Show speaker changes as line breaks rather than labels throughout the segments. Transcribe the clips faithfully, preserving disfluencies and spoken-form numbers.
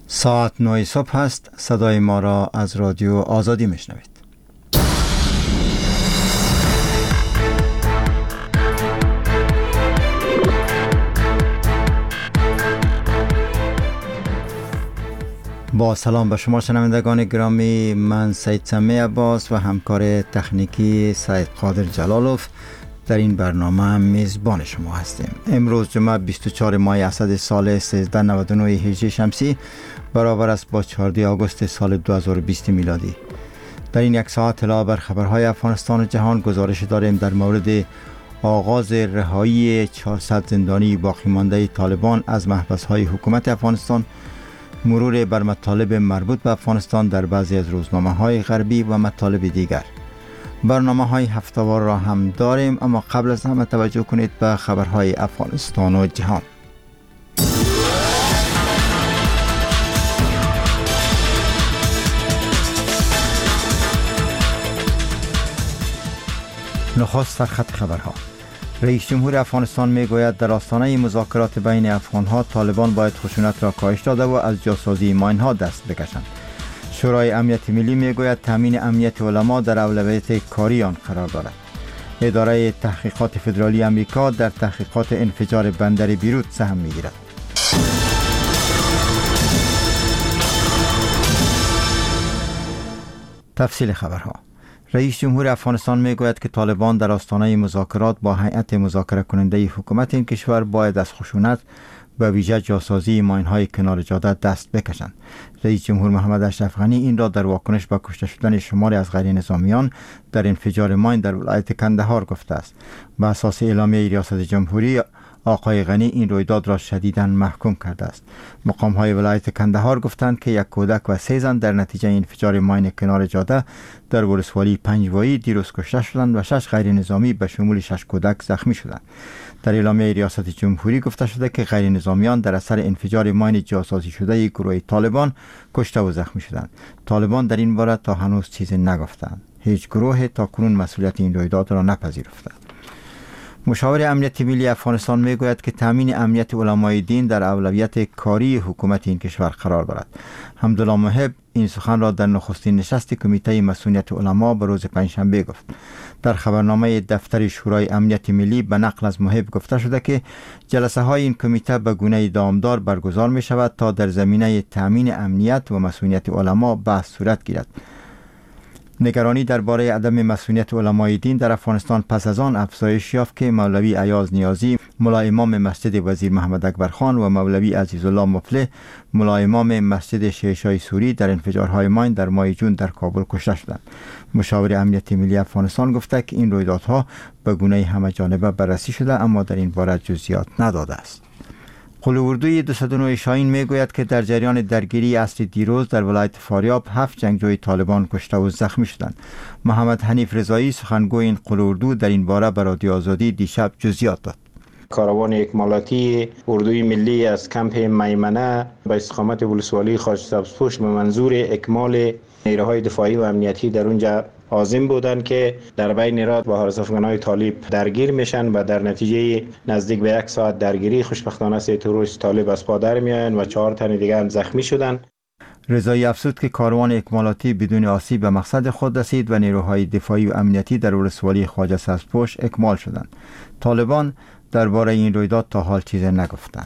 ساعت نه صبح است. صدای ما را از رادیو آزادی میشنوید. با سلام به شما شنوندگان گرامی، من سید سمی عباس و همکار تکنیکی سید قادر جلالوف در این برنامه میزبان شما هستیم. امروز جمعه بیست و چهارم ماه اسد سال سیزده نود و نه هجری شمسی برابر است با چهاردهم آگوست سال دو هزار و بیست میلادی. در این یک ساعت علاوه بر خبرهای افغانستان و جهان گزارش داریم در مورد آغاز رهایی چهارصد زندانی باقی مانده طالبان از محبس‌های حکومت افغانستان، مرور بر مطالب مربوط به افغانستان در بعضی از روزنامه‌های غربی و مطالب دیگر. برنامه‌های هفته‌وار را هم داریم، اما قبل از همه توجه کنید به خبرهای افغانستان و جهان. نخست سرخط خبرها. رئیس جمهور افغانستان میگوید در آستانه مذاکرات بین افغان‌ها طالبان باید خشونت را کاهش داده و از جاسازی ماین‌ها دست بکشند. شورای امنیت ملی میگوید تامین امنیت علما در اولویت کاری آن قرار دارد. اداره تحقیقات فدرالی آمریکا در تحقیقات انفجار بندر بیروت سهم میگیرد. تفصیل خبرها. رئیس جمهور افغانستان میگوید که طالبان در آستانه مذاکرات با هیئت مذاکره کننده حکومت این کشور باید از خشونت به ویژه جاسازی ماین‌های کنار جاده دست بکشند. رئیس جمهور محمد اشرف غنی این را در واکنش به کشته شدن شماری از غیر نظامیان در انفجار ماین در ولایت کندهار گفته است. به اساس اعلامیه ریاست جمهوری، آقای غنی این رویداد را شدیداً محکوم کرده است. مقام‌های ولایت کندهار گفتند که یک کودک و سه زن در نتیجه انفجار ماین کنار جاده در ولسوالی پنجوایی دیروز کشته شدند و شش غیر نظامی به شمول شش کودک زخمی شدند. در اعلامیه ریاست جمهوری گفته شده که غیر نظامیان در اثر انفجار ماین جاسازی شده گروه طالبان کشته و زخمی شدند. طالبان در این باره تا هنوز چیزی نگفتند. هیچ گروه تا کنون مسئولیت این رویداد را نپذیرفته. مشاور امنیت ملی افغانستان میگوید که تامین امنیت علمای دین در اولویت کاری حکومت این کشور قرار دارد. حمدالله محب این سخن را در نخستین نشست کمیته مسئولیت علما به روز پنجشنبه گفت. در خبرنامه دفتر شورای امنیت ملی به نقل از محب گفته شده که جلسه های این کمیته به گونه دامدار برگزار می شود تا در زمینه تامین امنیت و مسئولیت علما بحث صورت گیرد. نگرانی درباره عدم مسئولیت علمای دین در افغانستان پس از آن افزایش یافت که مولوی ایاز نیازی، ملا امام مسجد وزیر محمد اکبر خان و مولوی عزیزالله مفلح، ملا امام مسجد شیشای سوری در انفجارهای ماین در ماه جون در کابل کشته شدند. مشاور امنیت ملی افغانستان گفته که این رویدادها به گونه همه جانبه بررسی شده، اما در این باره جزئیات نداده است. قلواردوی دویست و نه شاهین میگوید که در جریان درگیری عصر دیروز در ولایت فاریاب هفت جنگجوی طالبان کشته و زخمی شدند. محمد حنیف رضایی سخنگوی این قلواردو در این باره به رادیو آزادی دیشب جزئیات داد.
کاروان اکمالاتی اردوی ملی از کمپ میمنه به استقامت ولسوالی خاج سبزپوش به منظور اکمال نیروهای دفاعی و امنیتی در اونجا عازم بودند که در بین راه با حراس افغانای طالب درگیر میشن و در نتیجه نزدیک به یک ساعت درگیری خوشبختانه سه تروریست طالب از پا در میآیند و چهار تن دیگر هم زخمی شدند.
رضایی افزود که کاروان اکمالاتی بدون آسیب به مقصد خود رسید و نیروهای دفاعی و امنیتی در ولسوالی خواجه سبزپوش اکمال شدند. طالبان درباره این رویداد تا حال چیزی نگفتند.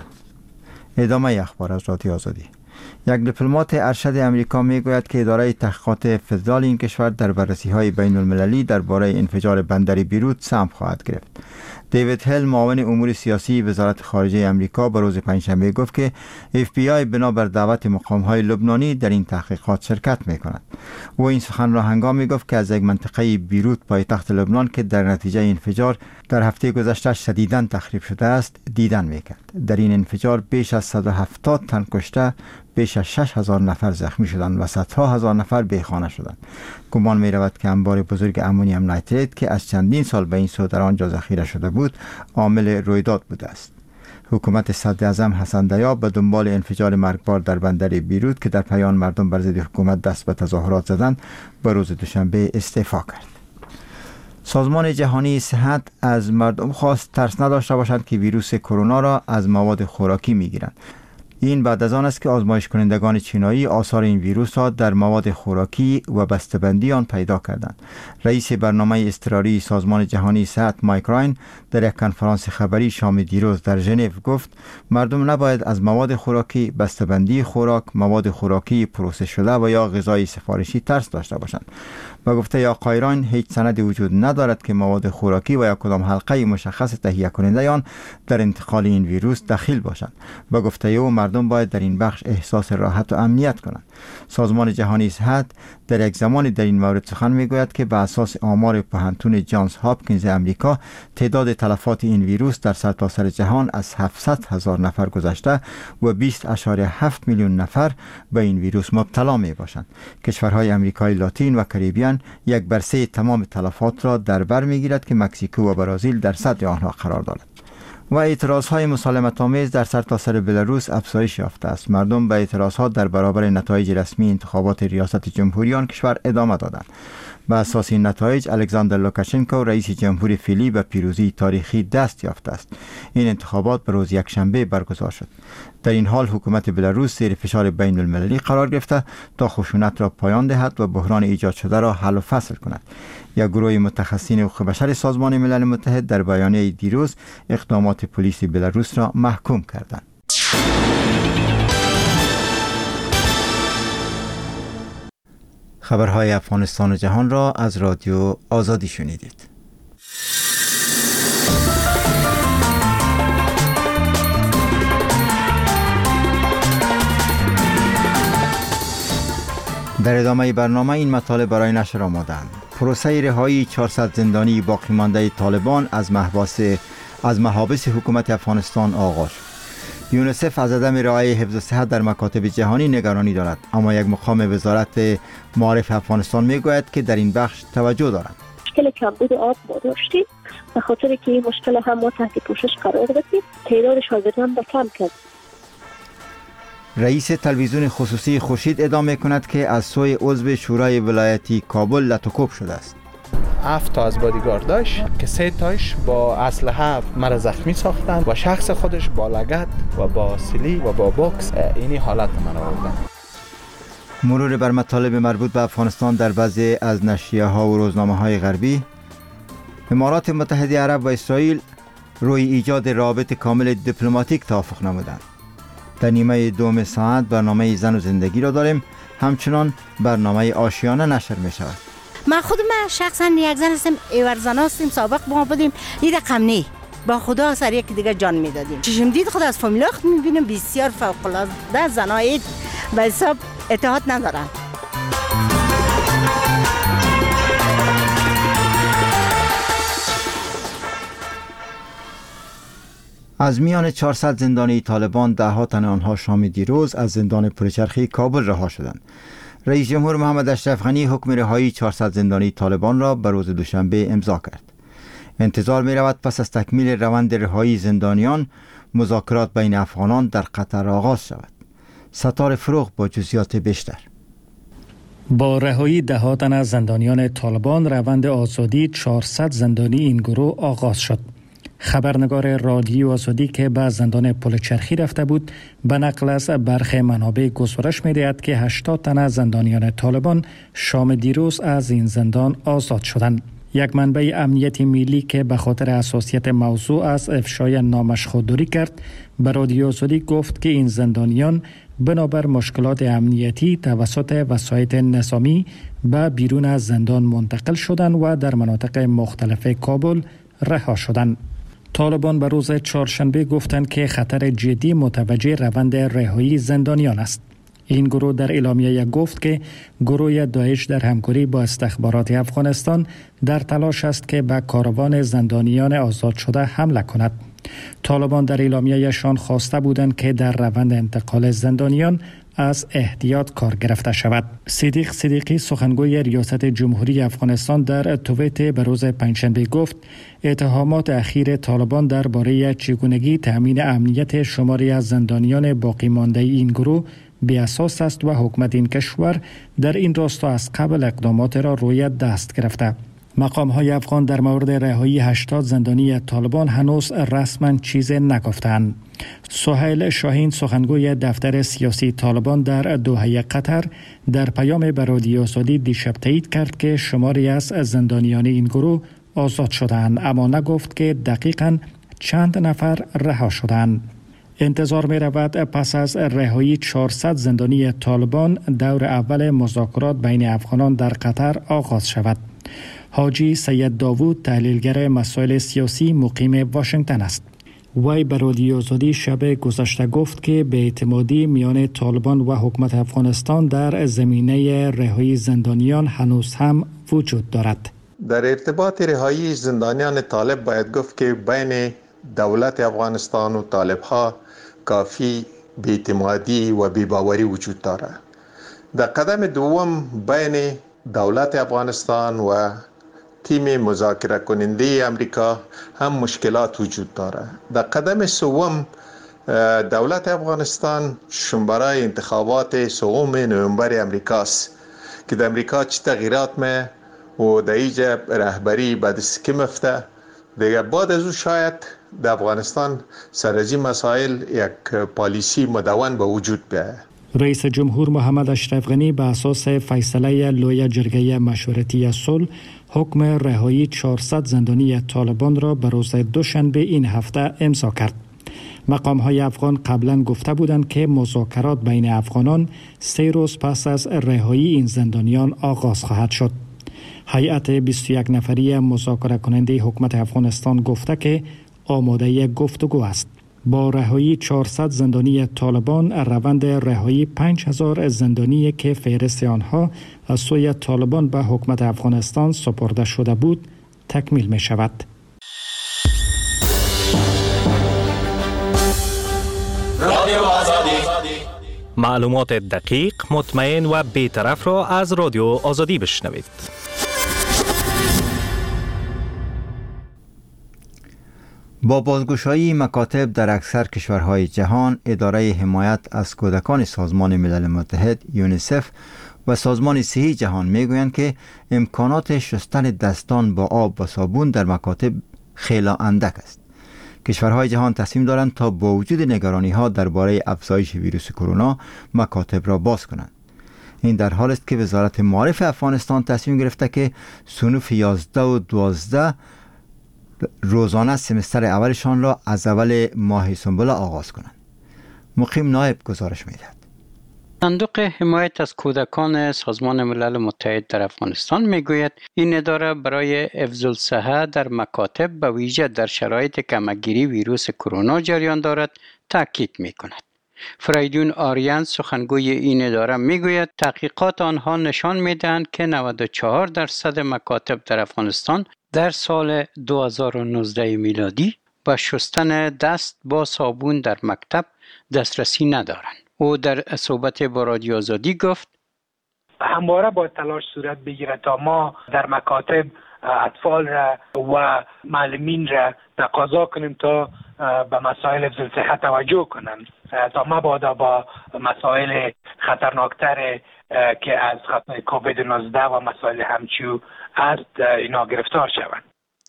ادامه اخبار از رادیو آزادی. یک دیپلمات ارشد امریکا میگوید که اداره تحقیقات فدرال این کشور در بررسی‌های بین المللی درباره انفجار بندر بیروت سهم خواهد گرفت. دیوید هل معاون امور سیاسی وزارت خارجه امریکا به روز پنجشنبه گفت که اف بی آی بنابر دعوت مقام‌های لبنانی در این تحقیقات شرکت می‌کند. او این سخن را هنگامی گفت که از یک منطقه بیروت پایتخت لبنان که در نتیجه انفجار در هفته گذشته شدیداً تخریب شده است دیدن می‌کرد. در این انفجار بیش از صد و هفتاد تن کشته، بیش از شش هزار نفر زخمی شدند و صدها هزار نفر بیخانه شدند. گمان می رود که انبار بزرگ امونیم نیتریت که از چندین سال به این سو در آنجا ذخیره شده بود عامل رویداد بوده است. حکومت صدراعظم حسن دیاب به دنبال انفجار مرگبار در بندر بیروت که در پایان مردم بر ضد حکومت دست به تظاهرات زدند به روز دوشنبه استعفا کرد. سازمان جهانی صحت از مردم خواست ترس نداشته باشند که ویروس کرونا را از مواد خوراکی میگیرند. این بعد از آن است که آزمایش کنندگان چینایی آثار این ویروس را در مواد خوراکی و بسته‌بندی آن پیدا کردند. رئیس برنامه اضطراری سازمان جهانی صحت مایک راین در یک کنفرانس خبری شام دیروز در ژنو گفت مردم نباید از مواد خوراکی، بسته‌بندی خوراک، مواد خوراکی پروسس شده و یا غذای سفارشی ترس داشته باشند. و گفته آقای راین هیچ سندی وجود ندارد که مواد خوراکی و یا کدام حلقه مشخص تهیه کننده آن در انتقال این ویروس دخیل باشند. و گفته او مردم باید در این بخش احساس راحت و امنیت کنند. سازمان جهانی صحت در یک زمانی در این مورد سخن میگوید که به اساس آمار پوهنتون جانز هاپکینز امریکا تعداد تلفات این ویروس در سرتاسر جهان از هفتصد هزار نفر گذشته و بیست و هفت میلیون نفر به این ویروس مبتلا می باشند. کشورهای امریکای لاتین و کریبیان یک بر سه تمام تلفات را در بر میگیرد که مکزیکو و برزیل در صدر آنها قرار دارد. و اعتراضهای مسالمت آمیز در سرتاسر بلاروس افزایش یافته است. مردم به اعتراضات در برابر نتایج رسمی انتخابات ریاست جمهوری آن کشور ادامه دادند. به اساس این نتایج الکساندر لوکاشنکو رئیس جمهوری فعلی به پیروزی تاریخی دست یافته است. این انتخابات به روز یکشنبه برگزار شد. در این حال حکومت بلاروس زیر فشار بین المللی قرار گرفته تا خشونت را پایان دهد و بحران ایجاد شده را حل و فصل کند. یک گروه متخصصین حقوق بشر سازمان ملل متحد در بیانیه دیروز اقدامات پلیس بلاروس را محکوم کردند. خبرهای افغانستان و جهان را از رادیو آزادی شنیدید. در ادامه برنامه این مطالب برای نشر آمدند. پروسه رهایی چهارصد زندانی باقی مانده طالبان از محبس از محابس حکومت افغانستان آغاز شد. یونیسف از عدم رعایت حفظ صحت در مکاتب جهانی نگرانی دارد، اما یک مقام وزارت معارف افغانستان میگوید که در این بخش توجه دارد.
مشکل کمبود آب ما داشتیم، به خاطر که این مشکل هم ما تحت پوشش قرار دادیم، تعداد شاگردان را کم کرد.
رئیس تلویزیون خصوصی خورشید ادعا کند که از سوی عضو شورای ولایتی کابل لطوکوب شده است.
هفت تا از بادیگارداش که سه تاش با اسلحه مرا زخمی ساختن و شخص خودش با لگد و با سلی و با بوکس اینی حالت من آوردن.
مرور بر مطالب مربوط به افغانستان در بعضی از نشریه ها و روزنامه های غربی. امارات متحده عرب و اسرائیل روی ایجاد رابط کامل دیپلماتیک توافق نمودند. در نیمه دوم ساعت برنامه زن و زندگی را داریم، همچنان برنامه آشیانه نشر می شود.
من خود من شخصا یک زن هستم، ایور زن هستیم، سابق با بودیم، این رقم نی با خدا سر یک دیگه جان میدادیم. چشم دید خود از فامیلا خود میبینیم بسیار فوق العاده زنای به حساب اتحاد ندارن.
از میان چهارصد زندانی طالبان ده ها تن آنها شام دیروز از زندان پلچرخی کابل رها شدند. رئیس جمهور محمد اشرف غنی حکم رهایی چهارصد زندانی طالبان را به روز دوشنبه امضا کرد. انتظار می رود پس از تکمیل روند رهایی زندانیان مذاکرات بین افغانان در قطر آغاز شود. ستار فروغ با جزئیات بیشتر.
با رهایی ده ها تن از زندانیان طالبان روند آزادی چهارصد زندانی این گروه آغاز شد. خبرنگار رادیو آزادی که به زندان پلچرخی رفته بود به نقل از برخی منابع گزارش می‌دهد که هشتاد تن از زندانیان طالبان شام دیروز از این زندان آزاد شدند. یک منبع امنیتی ملی که به خاطر حساسیت موضوع از افشای نامش خودداری کرد به رادیو آزادی گفت که این زندانیان بنابر مشکلات امنیتی توسط وسایط نظامی به بیرون از زندان منتقل شدند و در مناطق مختلف کابل رها شدند. طالبان به روز چهارشنبه گفتند که خطر جدی متوجه روند رهایی زندانیان است. این گروه در اعلامیه گفت که گروه داعش در همکاری با استخبارات افغانستان در تلاش است که به کاروان زندانیان آزاد شده حمله کند. طالبان در اعلامیه‌شان خواسته بودند که در روند انتقال زندانیان از احتیاط کار گرفته شود. صدیق صدیقی سخنگوی ریاست جمهوری افغانستان در توییت به روز پنجشنبه گفت اتهامات اخیر طالبان درباره چگونگی تامین امنیت شماری از زندانیان باقی مانده این گروه بی اساس است و حکومت این کشور در این راستا از قبل اقدامات را روی دست گرفته. مقام های افغان در مورد رهایی هشتاد زندانی طالبان هنوز رسما چیزی نگفتند. سهیل شاهین سخنگوی دفتر سیاسی طالبان در دوحه قطر در پیام به رادیو آزادی دیشب تایید کرد که شماری از زندانیان این گروه آزاد شدند، اما نگفت که دقیقاً چند نفر رها شدند. انتظار می رود پس از رهایی چهارصد زندانی طالبان دور اول مذاکرات بین افغانان در قطر آغاز شود. حاجی سید داوود تحلیلگر مسائل سیاسی مقیم واشنگتن است. وی به رادیو آزادی شب گذشته گفت که بی‌اعتمادی میان طالبان و حکومت افغانستان در زمینه رهایی زندانیان هنوز هم وجود دارد.
در ارتباط رهایی زندانیان طالب باید گفت که بین دولت افغانستان و طالب ها کافی بی‌اعتمادی و بی‌باوری وجود دارد. در قدم دوم بین دولت افغانستان و تیم مذاکره کننده امریکا هم مشکلات وجود دارد. در قدم سوم دولت افغانستان برای انتخابات سوم نوامبر امریکاست که در امریکا چه تغییرات می و در اینجا رهبری به دست کی مفته دیگه. بعد از او شاید در افغانستان سر از این مسائل یک پالیسی مدون به وجود بیاید.
رئیس جمهور محمد اشرف غنی به اساس فیصله لوی جرگه مشورتی صلح حکم رهایی چهارصد زندانی طالبان را به روز دوشنبه این هفته امضا کرد. مقام های افغان قبلا گفته بودند که مذاکرات بین افغانان سه روز پس از رهایی این زندانیان آغاز خواهد شد. هیئت بیست و یک نفری مذاکره کننده حکومت افغانستان گفته که آماده گفتگو است. با رهایی چهارصد زندانی طالبان روند رهایی پنج هزار زندانی که فهرست آنها از سوی طالبان به حکومت افغانستان سپرده شده بود تکمیل می شود.
رادیو آزادی، معلومات دقیق، مطمئن و بی‌طرف را از رادیو آزادی بشنوید.
با بازگشایی مکاتب در اکثر کشورهای جهان، اداره حمایت از کودکان سازمان ملل متحد یونیسف و سازمان صحی جهان میگویند که امکانات شستن دستان با آب و صابون در مکاتب خیلی اندک است. کشورهای جهان تصمیم دارند تا با وجود نگرانی ها درباره افزایش ویروس کرونا مکاتب را باز کنند. این در حال است که وزارت معارف افغانستان تصمیم گرفته که صنوف یازده و دوازده روزانه سمستر اولشان را از اول ماه سنبل آغاز کنند. مقیم نایب گزارش می‌دهد.
صندوق حمایت از کودکان سازمان ملل متحد در افغانستان میگوید این اداره برای حفظ الصحه در مکاتب به ویژه در شرایط کمگیری ویروس کرونا جریان دارد تاکید میکند. فریدون آریان سخنگوی این اداره میگوید تحقیقات آنها نشان میدهند که نود و چهار درصد مکاتب در افغانستان در سال دو هزار و نوزده میلادی با شستن دست با صابون در مکتب دسترسی ندارند. او در صحبت با رادیو آزادی گفت
همواره باید تلاش صورت بگیرد تا ما در مکاتب اطفال را و معلمین را تقاضا کنیم تا به مسائل حفظ الصحه توجه کنند تا مبادا با مسائل خطرناکتر که از خطر کووید نوزده و مسائل همچو است اینا گرفتار شوند.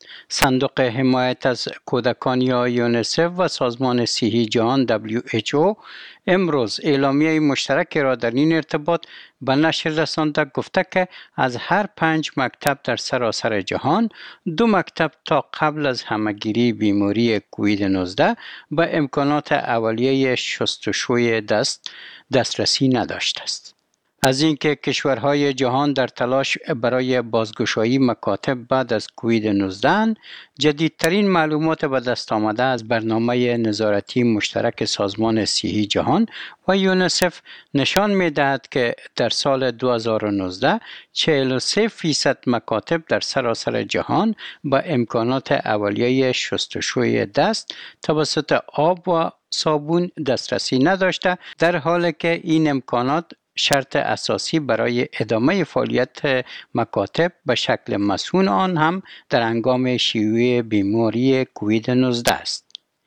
صندوق حمایت از کودکان یا یونیسف و سازمان صحی جهان دبلیو اچ او امروز اعلامیه مشترک را در این ارتباط به نشر رسانده گفته که از هر پنج مکتب در سراسر جهان دو مکتب تا قبل از همهگیری بیماری کووید نوزده به امکانات اولیه شستشوی دست دسترسی نداشته است. از اینکه کشورهای جهان در تلاش برای بازگشایی مکاتب بعد از کووید نوزده، جدیدترین معلومات به دست آمده از برنامه نظارتی مشترک سازمان صحی جهان و یونیسف نشان می‌دهد که در سال دو هزار و نوزده چهل و سه فیصد مکاتب در سراسر جهان با امکانات اولیه شستشوی دست توسط آب و صابون دسترسی نداشته، در حالی که این امکانات شرط اساسی برای ادامه فعالیت مکاتب به شکل مسئول آن هم در هنگام شیوع بیماری کووید نوزده است.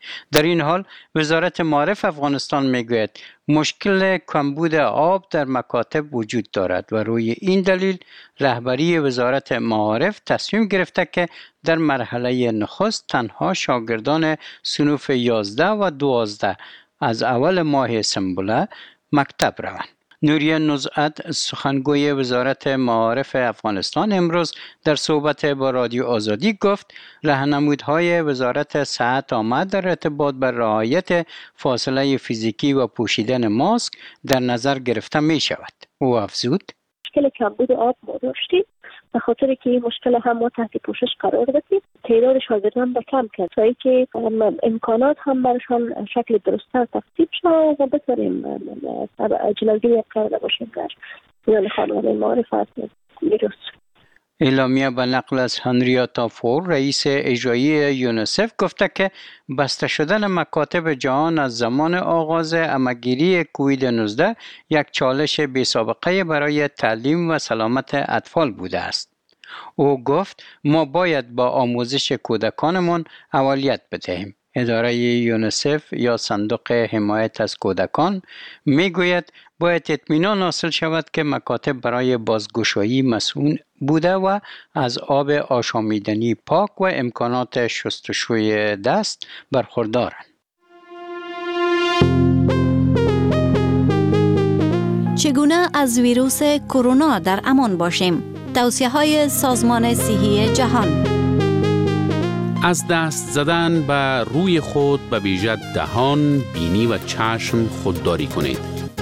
در این حال وزارت معارف افغانستان میگوید مشکل کمبود آب در مکاتب وجود دارد و روی این دلیل رهبری وزارت معارف تصمیم گرفته که در مرحله نخست تنها شاگردان صنوف یازده و دوازده از اول ماه سنبله مکتب روند. نوریه نزعت سخنگوی وزارت معارف افغانستان امروز در صحبت با رادیو آزادی گفت راهنمودهای وزارت صحت آمد در ارتباط با رعایت فاصله فیزیکی و پوشیدن ماسک در نظر گرفته می شود. او افزود
مشکل کمبود آب ما داشتیم، به خاطر که این مشکل هم ما تحت پوشش قرار دادیم. تعداد شاگردان به کم کرد تا اینکه امکانات هم برشان شکل درست‌تر تقسیم شد و بتونیم جلوگیری کرده باشیم در میان خانواده معارف از ویروس.
اعلامیه به نقل از هنریاتا فور رئیس اجرایی یونیسف گفته که بسته شدن مکاتب جهان از زمان آغاز همه‌گیری کووید نوزده یک چالش بی سابقه برای تعلیم و سلامت اطفال بوده است. او گفت ما باید با آموزش کودکانمان اولویت بدهیم. اداره یونیسف یا صندوق حمایت از کودکان میگوید باید اطمینان حاصل شود که مکاتب برای بازگشایی مسئول بوده و از آب آشامیدنی پاک و امکانات شستشوی دست برخوردارند.
چگونه از ویروس کرونا در امان باشیم؟ توصیه‌های سازمان صحی جهان.
از دست زدن به روی خود به ویژه دهان، بینی و چشم خودداری کنید.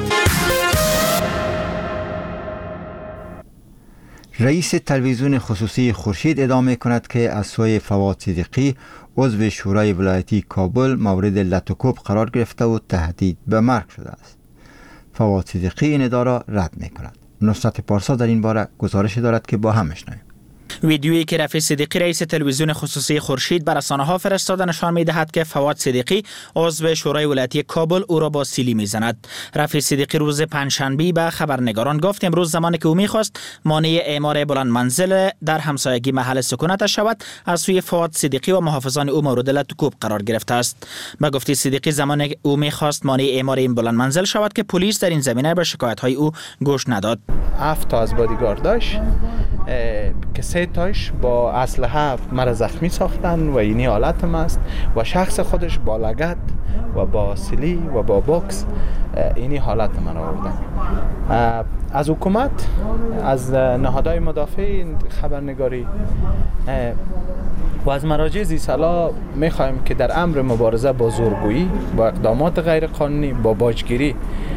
رئیس تلویزیون خصوصی خورشید ادعا کند که از سوی فواد صدیقی عضو شورای ولایتی کابل مورد لطوکوب قرار گرفته و تهدید به مرگ شده است. فواد صدیقی این ادعا را رد می کند. نصرت پارسا در این باره گزارش دارد که با هم میشنویم.
ویدیویی که رفیع صدیقی رئیس تلویزیون خصوصی خورشید بر رسانه‌ها فرستاده نشان می‌دهد که فواد صدیقی عضو شورای ولایتی کابل او را با سیلی می‌زند. رفیع صدیقی روز پنجشنبه به خبرنگاران گفت امروز زمانی که او می‌خواست مانع اعمار بلند منزل در همسایگی محل سکونتش شود از سوی فواد صدیقی و محافظان او مورد لطوکوب قرار گرفته است. به گفته صدیقی زمانی او می‌خواست مانع اعمار این بلند منزل شود که پلیس در این زمینه به شکایت‌های او گوش نداد.
هفت تا از بادیگارداش که سه تاش با اسلحه مرا زخمی ساختن و اینی حالتم است و شخص خودش با لگد و با سلی و با بوکس اینی حالت من آوردن. از حکومت، از نهادهای مدافع خبرنگاری و از مراجع ذی صلاح می‌خوایم که در امر مبارزه با زورگویی، با اقدامات غیر قانونی، با باجگیری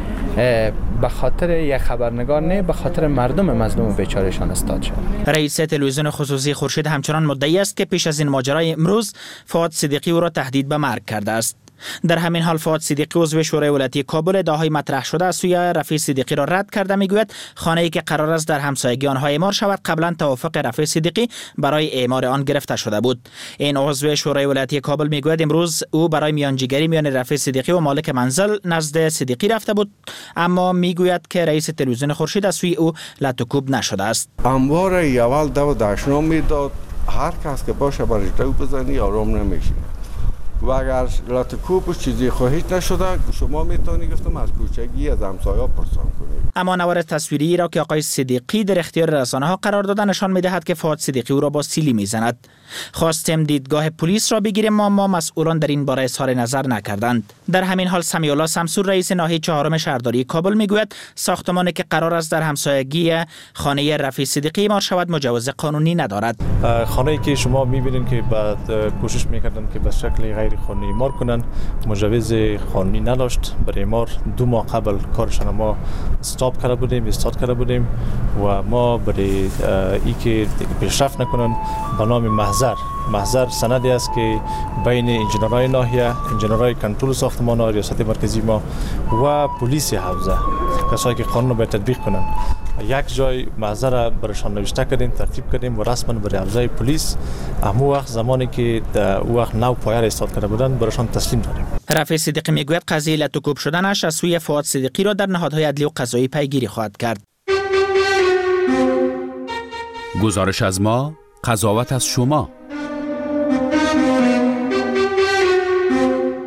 به خاطر یک خبرنگار نه به خاطر مردم مظلوم و بیچارهشان استاد شد.
رئیس تلویزیون خصوصی خورشید همچنان مدعی است که پیش از این ماجرای امروز فواد صدیقی او را تهدید به مرگ کرده است. در همین حال فواد صدیقی عضو شورای ولایتی کابل ادعاهای مطرح شده از سوی رفیع صدیقی را رد کرده. میگوید خانه‌ای که قرار است در همسایگی آنها اعمار شود قبلا توافق رفیع صدیقی برای اعمار آن گرفته شده بود. این عضو شورای ولایتی کابل میگوید امروز او برای میانجیگری میان رفیع صدیقی و مالک منزل نزد صدیقی رفته بود، اما میگوید که رئیس تلویزیون خورشید از سوی او لطوکوب نشده است.
انبار اول دو داشنو میداد هر کس که باشه برای تو بزنی آرام نمیشه و اگر لطوکوب چیزی خواهید نشده شما میتونید گفتم از کوچگی از همسایه‌ها پرسان کنید.
اما نوار تصویری را که آقای صدیقی در اختیار رسانه‌ها قرار دادن نشان می‌دهد که فواد صدیقی او را با سیلی می‌زند. خواستیم دیدگاه پلیس را بگیریم اما ما مسئولان در این باره اظهار نظر نکردند. در همین حال سمیع الله سمسور رئیس ناحیه چهارم شهرداری کابل میگوید ساختمانی که قرار است در همسایگی خانه رفیع صدیقی اعمار شود مجوز قانونی ندارد.
خانه‌ای که شما می‌بینید که بعد کوشش می‌کردن که به شکل غیر قانونی اعمار کنن مجوز قانونی نداشت. برای اعمار دو ماه قبل کارشان ما استاپ کرده بودیم استارت کرده بودیم و ما برای ای که پیشرفت نکنن به نام محضر محضر سندی است که بین انجینرهای ناحیه، انجینرهای کنترل ساختمان ریاست مرکزی ما و پلیس حوزه کسایی که قانون رو به تطبیق کنن یک جای محضر برشان نوشته کردیم، ترتیب کردیم و رسما برای حوزه پلیس همو وقت زمانی که در او وقت نو پایر استاد کرده بودن برشان تسلیم دادیم.
رفیع صدیقی میگوید قضیه لطوکوب شدنش از سوی فواد صدیقی را در نهادهای عدلی و قضایی پیگیری خواهد کرد.
گزارش از ما، قضاوت از شما.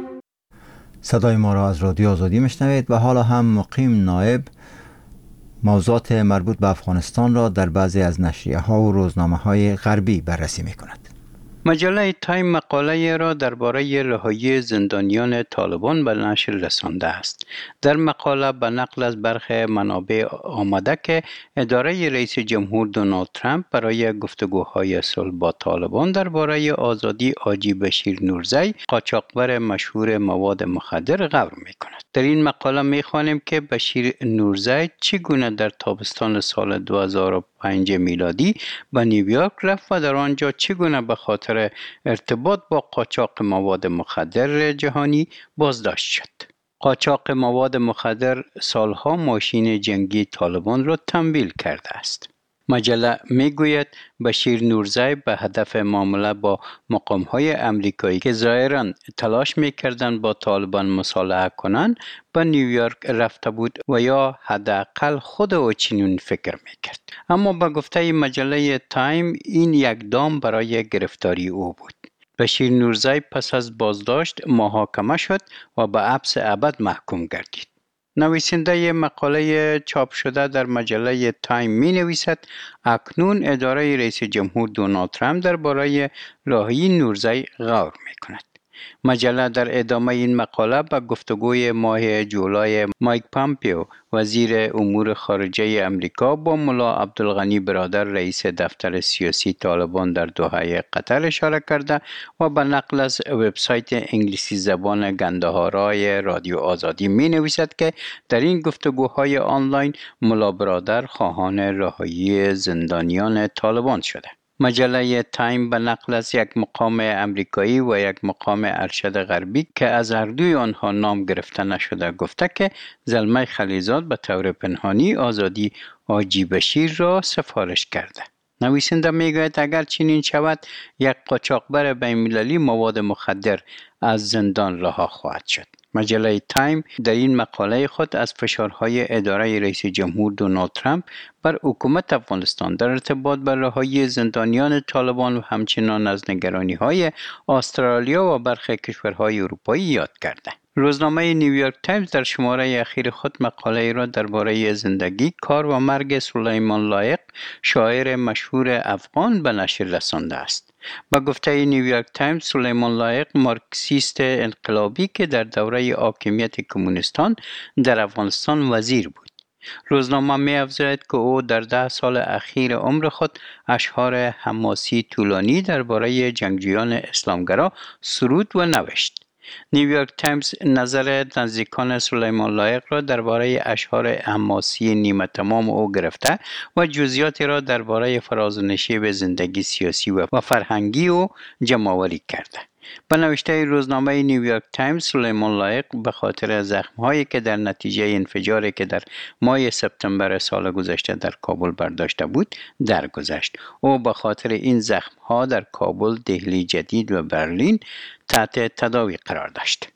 صدای ما را از رادیو آزادی میشنوید و حالا هم مقیم نایب موضوعات مربوط به افغانستان را در بعضی از نشریه ها و روزنامه های غربی بررسی می کند.
مجله تایم مقاله را درباره رهایی زندانیان طالبان به نشر رسانده است. در مقاله به نقل از برخی منابع آمده که اداره رئیس جمهور دونالد ترامپ برای گفتگوهای صلح با طالبان درباره آزادی حاجی بشیر نورزی، قاچاقبر مشهور مواد مخدر، غور می‌کند. در این مقاله می‌خوانیم که بشیر نورزی چگونه در تابستان سال دو هزار و پنج میلادی به نیویورک رفت و در آنجا چگونه به خاطر ارتباط با قاچاق مواد مخدر جهانی بازداشت شد. قاچاق مواد مخدر سالها ماشین جنگی طالبان را تمویل کرده است. مجله میگوید بشیر نورزی به هدف معامله با مقام‌های امریکایی که ظاهراً تلاش می‌کردند با طالبان مصالحه کنند به نیویورک رفته بود و یا حداقل خود او چنین فکر می‌کرد. اما به گفته مجله تایم این یک دام برای گرفتاری او بود. بشیر نورزی پس از بازداشت محاکمه شد و به حبس ابد محکوم گردید. نویسنده مقاله چاپ شده در مجله تایم می نویسد اکنون اداره رئیس جمهور دونالد ترامپ درباره رهایی نورزی غور می کند. مجله در ادامه این مقاله به گفتگوی ماه جولای مایک پامپیو وزیر امور خارجه امریکا با ملا عبدالغنی برادر رئیس دفتر سیاسی طالبان در دوحه قطر اشاره کرده و به نقل از وبسایت انگلیسی زبان گندهارای رادیو آزادی می نویسد که در این گفتگوهای آنلاین ملا برادر خواهان رهایی زندانیان طالبان شده. مجله تایم به نقل از یک مقام امریکایی و یک مقام ارشد غربی که از هر دوی آنها نام گرفته نشده گفته که زلمه خلیزاد به طور پنهانی آزادی حاجی بشیر را سفارش کرده. نویسنده میگوید اگر چنین شود یک قاچاقبر بین‌المللی مواد مخدر از زندان رها خواهد شد. مجله تایم در این مقاله خود از فشارهای اداره رئیس جمهور دونالد ترامپ بر حکومت افغانستان در ارتباط با رهایی زندانیان طالبان و همچنان از نگرانی‌های استرالیا و برخی کشورهای اروپایی یاد کرده. روزنامه نیویورک تایمز در شماره اخیر خود مقاله را درباره زندگی، کار و مرگ سلیمان لایق، شاعر مشهور افغان به نشر رسانده است. با گفته نیویورک تایمز، سلیمان لایق مارکسیست انقلابی که در دوره حاکمیت کمونیستان در افغانستان وزیر بود. روزنامه می افزاید که او در ده سال اخیر عمر خود اشعار حماسی طولانی درباره جنگجویان اسلامگرا سرود و نوشت. نیویورک تایمز نظر نزدیکان سلیمان لایق را درباره اشعار حماسی نیمه تمام او گرفته و جزئیاتی را درباره فرازنشیب زندگی سیاسی و فرهنگی او جمع‌آوری کرده. به نوشته روزنامه نیویورک تایمز، سلیمان لایق به خاطر زخم‌هایی که در نتیجه انفجاری که در ماه سپتامبر سال گذشته در کابل برداشته بود درگذشت. او به خاطر این زخم‌ها در کابل، دهلی جدید و برلین تحت تداوی قرار داشت.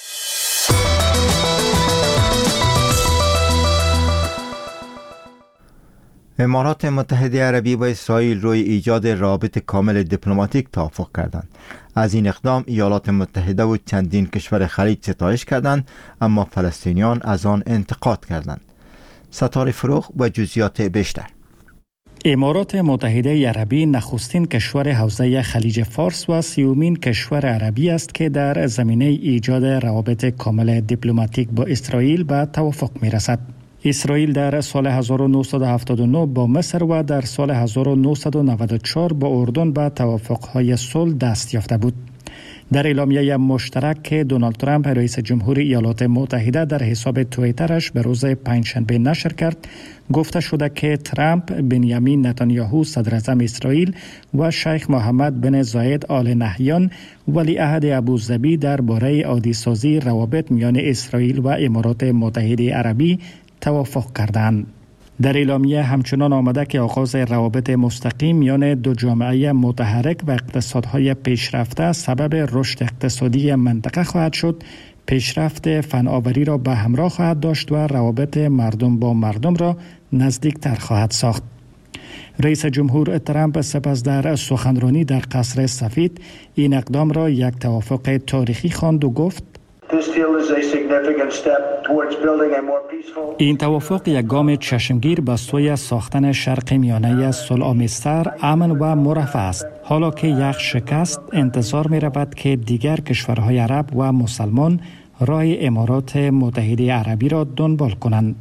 امارات متحده عربی با اسرائیل روی ایجاد روابط کامل دیپلماتیک توافق کردند. از این اقدام ایالات متحده و چندین کشور خلیج ستایش کردند، اما فلسطینیان از آن انتقاد کردند. ستاره فروغ و جزئیات بیشتر.
امارات متحده عربی نخستین کشور حوزه خلیج فارس و سیومین کشور عربی است که در زمینه ایجاد روابط کامل دیپلماتیک با اسرائیل به توافق می رسد. اسرائیل در سال هزار و نهصد و هفتاد و نه با مصر و در سال هزار و نهصد و نود و چهار با اردن به توافق‌های صلح دست یافته بود. در اعلامیه مشترک که دونالد ترامپ رئیس جمهور ایالات متحده در حساب توییترش به روز پنجشنبه نشر کرد، گفته شده که ترامپ بنیامین نتانیاهو صدر اعظم اسرائیل و شیخ محمد بن زاید آل نهیان ولیعهد ابوظبی درباره عادی‌سازی روابط میان اسرائیل و امارات متحده عربی توافق کردند. در اعلامیه همچنان آمده که آغاز روابط مستقیم میان دو جامعه متحرک و اقتصادهای پیشرفته سبب رشد اقتصادی منطقه خواهد شد، پیشرفت فناوری را به همراه خواهد داشت و روابط مردم با مردم را نزدیکتر خواهد ساخت. رئیس جمهور ترامپ سپس در سخنرانی در قصر سفید این اقدام را یک توافق تاریخی خواند و گفت: این توافق یک گام چشمگیر به سوی ساختن شرق میانه صلح‌آمیزتر، امن و مرفه است. حالا که یک شکست انتظار می رود که دیگر کشورهای عرب و مسلمان راه امارات متحده عربی را دنبال کنند.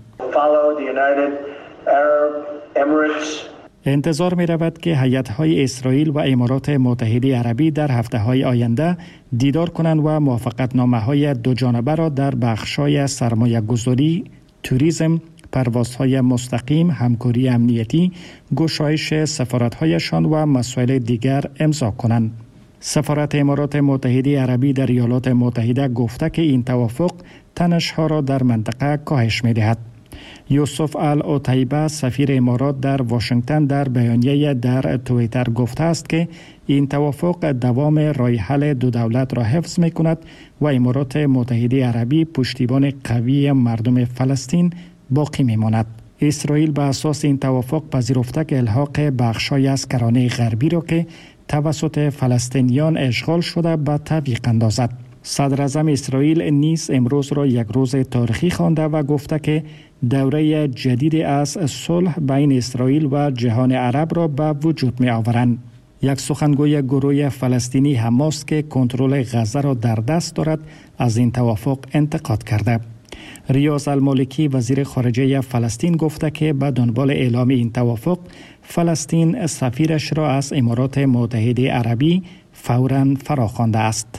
انتظار می رود که هیئت‌های اسرائیل و امارات متحده عربی در هفته‌های آینده دیدار کنند و موافقتنامه‌های دو جانبه را در بخش‌های سرمایه‌گذاری، توریسم، پروازهای مستقیم، همکاری امنیتی، گشایش سفارت‌هایشان و مسائل دیگر امضا کنند. سفارت امارات متحده عربی در ایالات متحده گفته که این توافق تنش‌ها را در منطقه کاهش می‌دهد. یوسف العتیبه سفیر امارات در واشنگتن در بیانیه در توییتر گفته است که این توافق دوام راه حل دو دولت را حفظ می کند و امارات متحده عربی پشتیبان قوی مردم فلسطین باقی می ماند. اسرائیل به اساس این توافق پذیرفته که الحاق بخش‌های از کرانه غربی را که توسط فلسطینیان اشغال شده به تعویق اندازد. صدر اعظم اسرائیل نیز امروز را یک روز تاریخی خوانده و گفته که دوره جدید از صلح بین اسرائیل و جهان عرب را به وجود می آورند. یک سخنگوی گروه فلسطینی حماس که کنترل غزه را در دست دارد از این توافق انتقاد کرده. ریاض المالکی وزیر خارجه فلسطین گفته که به دنبال اعلام این توافق فلسطین سفیرش را از امارات متحده عربی فوراً فراخوانده است.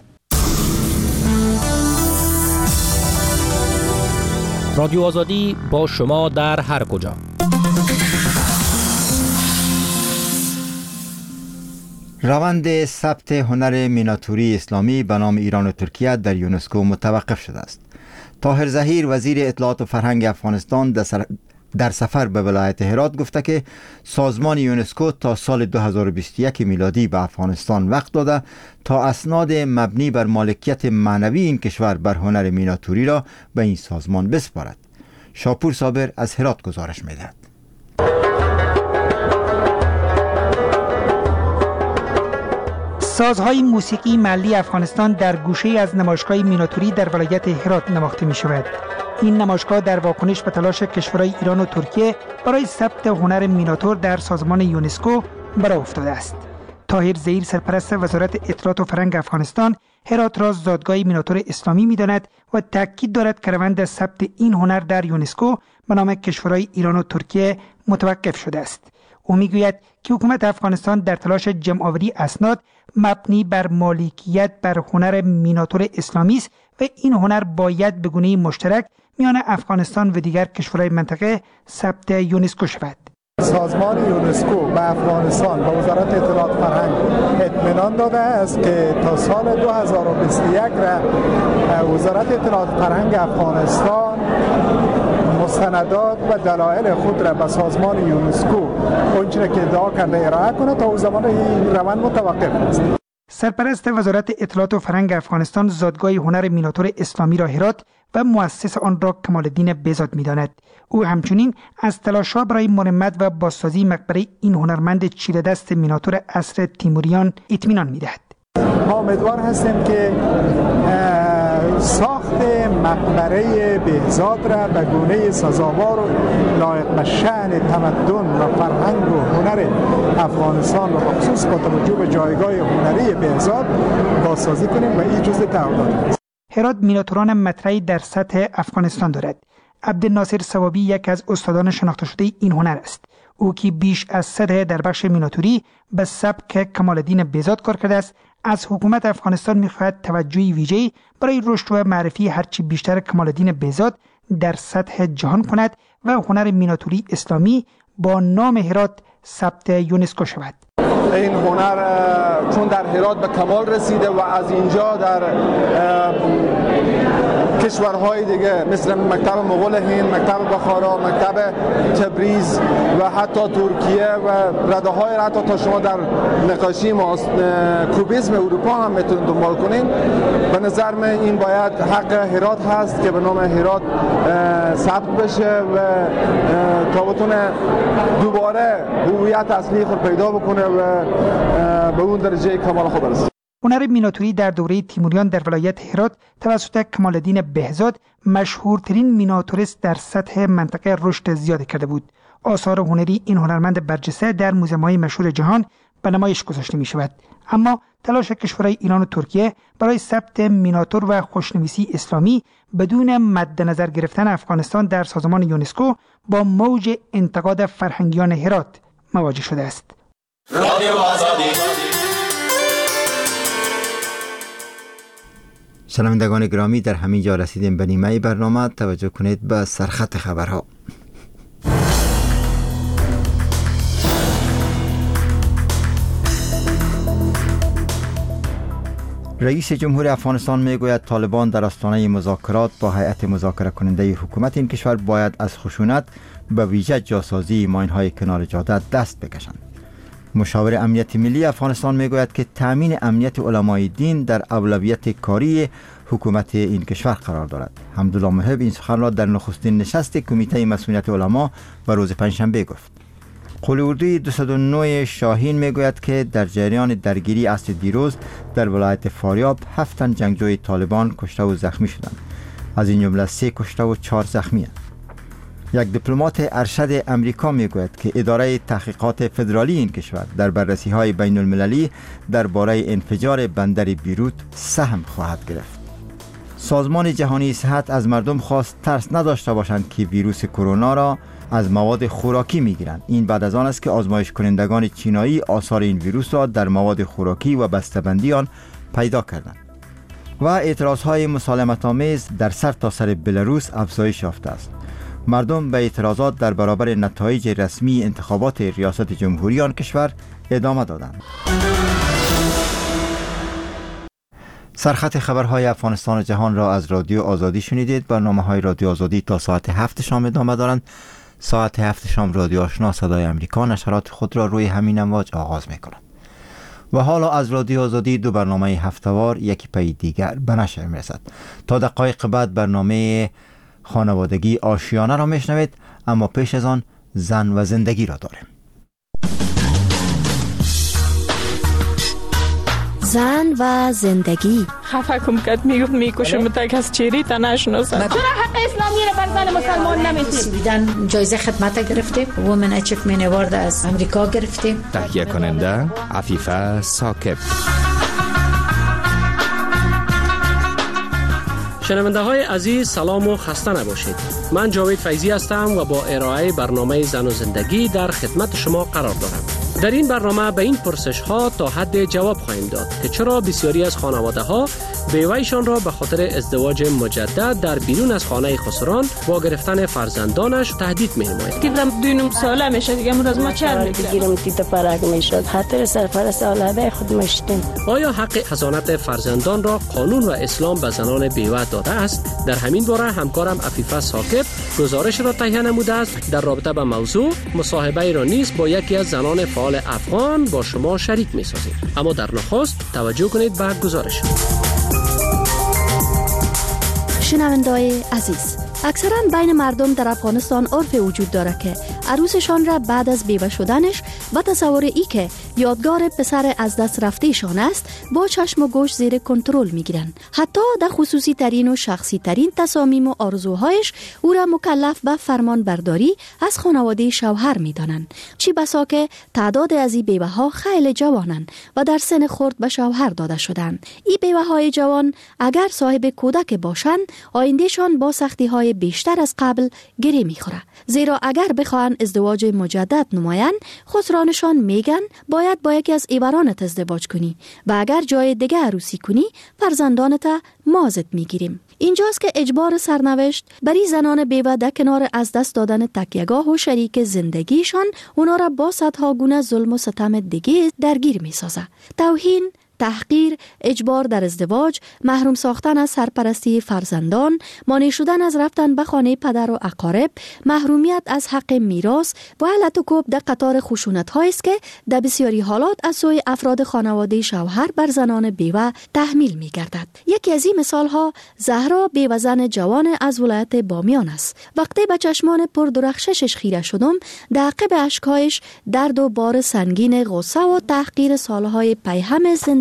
رادیو آزادی با شما در هر کجا.
روند ثبت هنر میناتوری اسلامی به نام ایران و ترکیه در یونسکو متوقف شده است. طاهر ظهیر وزیر اطلاعات و فرهنگ افغانستان در سفر به ولایت هرات گفته که سازمان یونسکو تا سال دو هزار و بیست و یک میلادی به افغانستان وقت داده تا اسناد مبنی بر مالکیت معنوی این کشور بر هنر میناتوری را به این سازمان بسپارد. شاپور صابر از هرات گزارش می‌دهد.
سازهای موسیقی محلی افغانستان در گوشه از نمایشگاه میناتوری در ولایت هرات نواخته می شود. این نمایشگاه در واکنش به تلاش کشورهای ایران و ترکیه برای ثبت هنر میناتور در سازمان یونسکو برآ افتاده است. طاهر ظهیر سرپرست وزارت اطلاعات و فرهنگ افغانستان هرات را زادگاه میناتور اسلامی می‌داند و تاکید دارد که روند ثبت این هنر در یونسکو به نام کشورهای ایران و ترکیه متوقف شده است. او میگوید که حکومت افغانستان در تلاش جمع‌آوری اسناد مبنی بر مالکیت بر هنر میناتور اسلامی است و این هنر باید به گونه‌ای مشترک میان افغانستان و دیگر کشورهای منطقه ثبت یونسکو شود.
سازمان یونسکو به افغانستان با وزارت اطلاعات فرهنگ اطمینان داده است که تا سال دو هزار و بیست و یک را وزارت اطلاعات فرهنگ افغانستان مستندات و دلایل خود را به سازمان یونسکو اونچه که ادعا کرده ارائه کنه تا او زمان این روند متوقف است.
سرپرست وزارت اطلاعات و فرهنگ افغانستان زادگاه هنر میناتور اسلامی را هرات و مؤسس آن را کمال الدین بهزاد می‌داند. او همچنین از تلاش‌ها برای مرمت و بازسازی مقبره این هنرمند چیره دست میناتور عصر تیموریان اطمینان می‌دهد.
ما امیدوار هستیم که ساخت مقبره بهزاد را به گونه سزاوار و لایق به شأن تمدن و فرهنگ و هنر افغانستان و خصوص با توجه به جایگاه هنری بهزاد بازسازی کنیم و این جزء تعهدات است.
هرات میناتوران مطرحی در سطح افغانستان دارد. عبدالناصر ثوابی یک از استادان شناخته شده این هنر است. او که بیش از سه دهه در بخش میناتوری به سبک کمال الدین بهزاد کار کرده است، از حکومت افغانستان می‌خواهد توجهی ویژه‌ای برای رشد و معرفی هرچی بیشتر کمال الدین بهزاد در سطح جهان کند و هنر میناتوری اسلامی با نام هرات ثبت یونسکو شود.
این هنر چون در هرات به کمال رسیده و از اینجا در کشورهای دیگه مثل مکتب مغول هند، مکتب بخارا، مکتب تبریز و حتی ترکیه و رده های حتی تا شما در نقاشی کوبیسم اروپا هم میتونید دنبال کنین. به نظر من این باید حق هرات هست که به نام هرات ثبت بشه و تا بتونه دوباره هویت اصلی خود پیدا بکنه و به اون درجه کمال خود برسه.
هنر میناتوری در دوره تیموریان در ولایت هرات توسط کمال الدین بهزاد مشهورترین میناتوریست در سطح منطقه رشد زیاد کرده بود. آثار هنری این هنرمند برجسته در موزه‌های مشهور جهان به نمایش گذاشته می شود. اما تلاش کشورهای ایران و ترکیه برای ثبت میناتور و خوشنویسی اسلامی بدون مد نظر گرفتن افغانستان در سازمان یونسکو با موج انتقاد فرهنگیان هرات مواجه شده است. رادیو آزادی.
شنوندگان گرامی، در همین جا رسیدیم به نیمه برنامه. توجه کنید به سرخط خبرها. رئیس جمهور افغانستان میگوید طالبان در آستانه مذاکرات با هیئت مذاکره کننده حکومت این کشور باید از خشونت به ویژه جاسازی ماین‌های کنار جاده دست بکشند. مشاور امنیت ملی افغانستان میگوید که تامین امنیت علمای دین در اولویت کاری حکومت این کشور قرار دارد. حمدالله محب این سخن را در نخستین نشست کمیته مسئولیت علما و روز پنجشنبه گفت. قول اردوی دویست و نه شاهین میگوید که در جریان درگیری عصر دیروز در ولایت فاریاب هفت تن جنگجوی طالبان کشته و زخمی شدند. از این جمله سه کشته و چهار زخمی هستند. یک دیپلمات ارشد امریکا میگوید که اداره تحقیقات فدرالی این کشور در بررسی های بین المللی درباره انفجار بندر بیروت سهم خواهد گرفت. سازمان جهانی صحت از مردم خواست ترس نداشته باشند که ویروس کرونا را از مواد خوراکی میگیرند. این بعد از آن است که آزمایش کنندگان چینایی آثار این ویروس را در مواد خوراکی و بسته‌بندی آن پیدا کردند. و اعتراضهای مسالمت‌آمیز در سرتاسر بلاروس افزایش یافته است. مردم به اعتراضات در برابر نتایج رسمی انتخابات ریاست جمهوری آن کشور ادامه دادند. سرخط خبرهای افغانستان و جهان را از رادیو آزادی شنیدید. برنامه‌های رادیو آزادی تا ساعت هفت شام ادامه دارند. ساعت هفت شام رادیو آشنا صدای امریکا نشرات خود را روی همین امواج آغاز می‌کند. و حالا از رادیو آزادی دو برنامه هفته‌وار یکی پی دیگر به نشر می‌رسد. تا دقایق بعد برنامه خانوادگی آشیانه را میشنوید، اما پیش از آن زن و زندگی را داریم.
زن و زندگی.
خفه کم کد میگفت میکشم تا کس چیری تا نشناسد. چرا حق اسلامی را بر زن مسلمان نمیدید؟
سویدن جایزه خدمت گرفتیم، وومن اچیومنت اوارد از امریکا گرفتیم.
تهیه کننده عفیفه ثاقب.
شنونده های عزیز سلام و خسته نباشید. من جاوید فیضی هستم و با ارائه برنامه زن و زندگی در خدمت شما قرار دارم. در این برنامه به این پرسش ها تا حد جواب خواهیم داد که چرا بسیاری از خانواده ها بیوه‌شان را به خاطر ازدواج مجدد در بیرون از خانه خسران با گرفتن فرزندانش تهدید می‌نماید.
دیدم دو ساله میشه دیگه امروز ما چند
میگیرم تیت فرق میشد خاطر سرپرست اولاد خود مشتیم.
آیا حق حضانت فرزندان را قانون و اسلام به زنان بیوه داده است؟ در همین باره همکارم عفیفه ثاقب گزارش را تهیه نموده است. در رابطه با موضوع مصاحبه را نیز با یکی از زنان فعال افغان با شما شریک می‌سازیم. اما در نخست توجه کنید به گزارش.
شنونده‌های عزیز، اکثرا بین مردم در افغانستان عرف وجود دارد که عروسشان را بعد از بیوه شدنش با تصور ای که یادگار پسر از دست رفتهشان است با چشم و گوش زیر کنترل میگیرند. حتی در خصوصی ترین و شخصی ترین تصامیم و آرزوهایش او را مکلف به فرمان برداری از خانواده شوهر میدانند. چی بسا که تعداد از این بیوه ها خیلی جوانند و در سن خرد به شوهر داده شدند. این بیوه های جوان اگر صاحب کودک باشند آیندهشان با سختی های بیشتر از قبل گره میخوره، زیرا اگر بخواهند ازدواج مجدد نمایند خسرانشان میگن باید با یکی از ایورانت ازدواج کنی و اگر جای دیگه عروسی کنی فرزندانت مازت میگیریم. اینجاست که اجبار سرنوشت بری زنان بیوه در کنار از دست دادن تکیه‌گاه و شریک زندگیشان اونا را با صدها گونه ظلم و ستم دیگه درگیر میسازه. توهین، تحقیر، اجبار در ازدواج، محروم ساختن از سرپرستی فرزندان، مانع شدن از رفتن به خانه پدر و اقارب، محرومیت از حق میراث و علت و کوب در قطار خشونت هایی است که در بسیاری حالات از سوی افراد خانواده شوهر بر زنان بیوه تحمیل می گردد. یکی از این مثال ها زهرا بیوه زن جوان از ولایت بامیان است. وقتی به چشمان پر درخششش خیره شدم، در عقب اشکهایش درد و بار سنگین غصه و تحقیر سالهای پیهم زندگی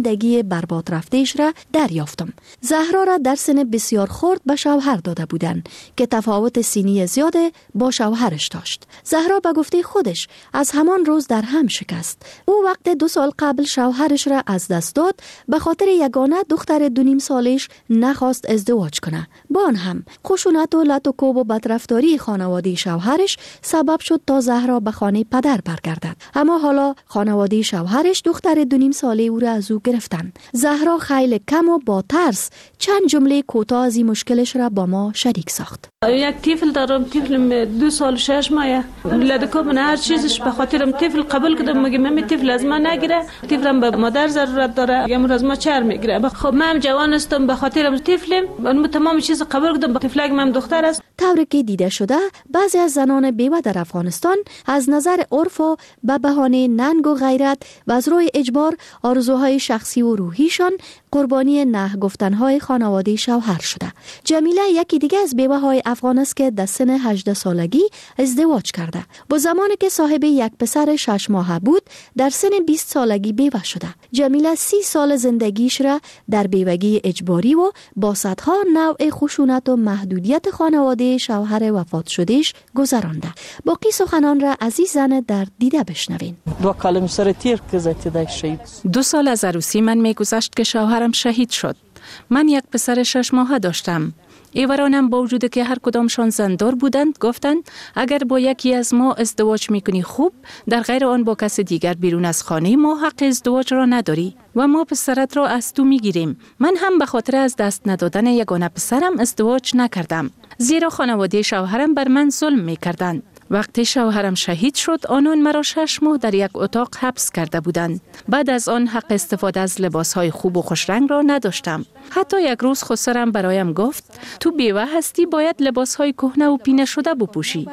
زندگی برباد رفتهش را دریافتم. زهرا را در سن بسیار خرد به شوهر داده بودند که تفاوت سنی زیاد با شوهرش داشت. زهرا به گفته خودش از همان روز در هم شکست. او وقت دو سال قبل شوهرش را از دست داد، به خاطر یگانه دختر دو نیم سالش نخواست ازدواج کنه. با آن هم خشونت و لط و کوب و بدرفتاری خانواده شوهرش سبب شد تا زهرا به خانه پدر برگردد. اما حالا خانواده شوهرش دختر دو نیم ساله او را از او گرفتن. زهرا خیلی کم و با ترس چند جمله کوتاه از این مشکلش را با ما شریک ساخت.
یک طفل دارم، طفل دو سال شش ماه. لدکو من هر چیزش به خاطرم طفل قبول کردم، میگه ممی طفل از من نگیره، طفلم به مادر ضرورت داره، میگم از ما چر میگیره. خب من جوان هستم، به خاطرم طفلم، من تمام چیز قبول کردم، به طفلک من دختر است.
طوری که دیده شده بعضی از زنان بیوه در افغانستان از نظر عرف و به بهانه ننگ و غیرت و از روی اجبار آرزوهای شخصی و روحیشان قربانی نه گفتنهای خانواده شوهر شده. جمیله یکی دیگه از بیوه های افغان است که در سن هجده سالگی ازدواج کرده. با زمانی که صاحب یک پسر شش ماهه بود در سن بیست سالگی بیوه شده. جمیله سی سال زندگیش را در بیوگی اجباری و با صدها نوع خشونت و محدودیت خانواده شوهر وفات شدهش گذرانده. باقی سخنان را از این زن در دیده بشنوین.
دو کلم سر تیر که زدی شهید.
دو سال از عروسی من میگذشت که شوهرم شهید شد. من یک پسر شش ماهه داشتم. ایورانم با وجود که هر کدامشان زندار بودند گفتند اگر با یکی از ما ازدواج میکنی خوب، در غیر آن با کس دیگر بیرون از خانه ما حق ازدواج را نداری و ما پسرت را از تو میگیریم. من هم به خاطر از دست ندادن یگانه پسرم ازدواج نکردم، زیرا خانواده شوهرم بر من ظلم میکردند. وقتی شوهرم شهید شد آنان مرا شش ماه در یک اتاق حبس کرده بودند. بعد از آن حق استفاده از لباسهای خوب و خوشرنگ را نداشتم. حتی یک روز خسرم برایم گفت تو بیوه هستی، باید لباسهای کهنه و پینه شده بپوشی.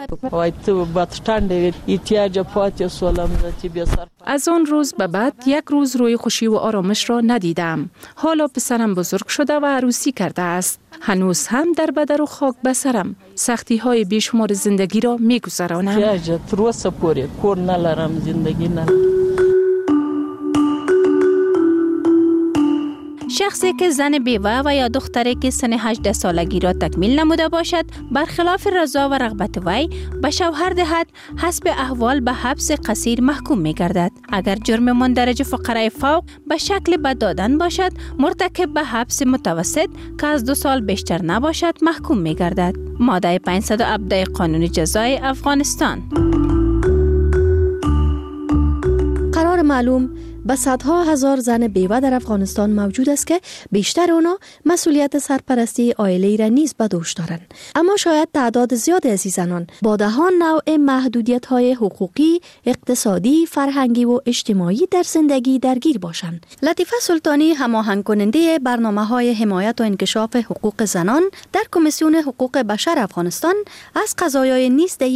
از آن روز به بعد یک روز روی خوشی و آرامش را ندیدم. حالا پسرم بزرگ شده و عروسی کرده است. هنوز هم در بدر و خاک بسرم سختی های بیشمار زندگی را می گذرانم.
شخصی که زن بیوه و یا دختری که سن هجده سالگی را تکمیل نموده باشد، برخلاف رضا و رغبت وی به شوهر دهد، حسب احوال به حبس قصیر محکوم می گردد. اگر جرم مندرج فقره فوق به شکل بد دادن باشد، مرتکب به حبس متوسط که از دو سال بیشتر نباشد محکوم می گردد. ماده پانصد و هفده قانون جزای افغانستان.
قرار معلوم به صدها هزار زن بیوه در افغانستان موجود است که بیشتر اونا مسئولیت سرپرستی عائله را نیز به دوش دارند. اما شاید تعداد زیاد از این زنان با دهان نوع محدودیت های حقوقی، اقتصادی، فرهنگی و اجتماعی در زندگی درگیر باشند. لطیفه سلطانی، هماهنگ کننده برنامه های حمایت و انکشاف حقوق زنان در کمیسیون حقوق بشر افغانستان، از قضایای نیز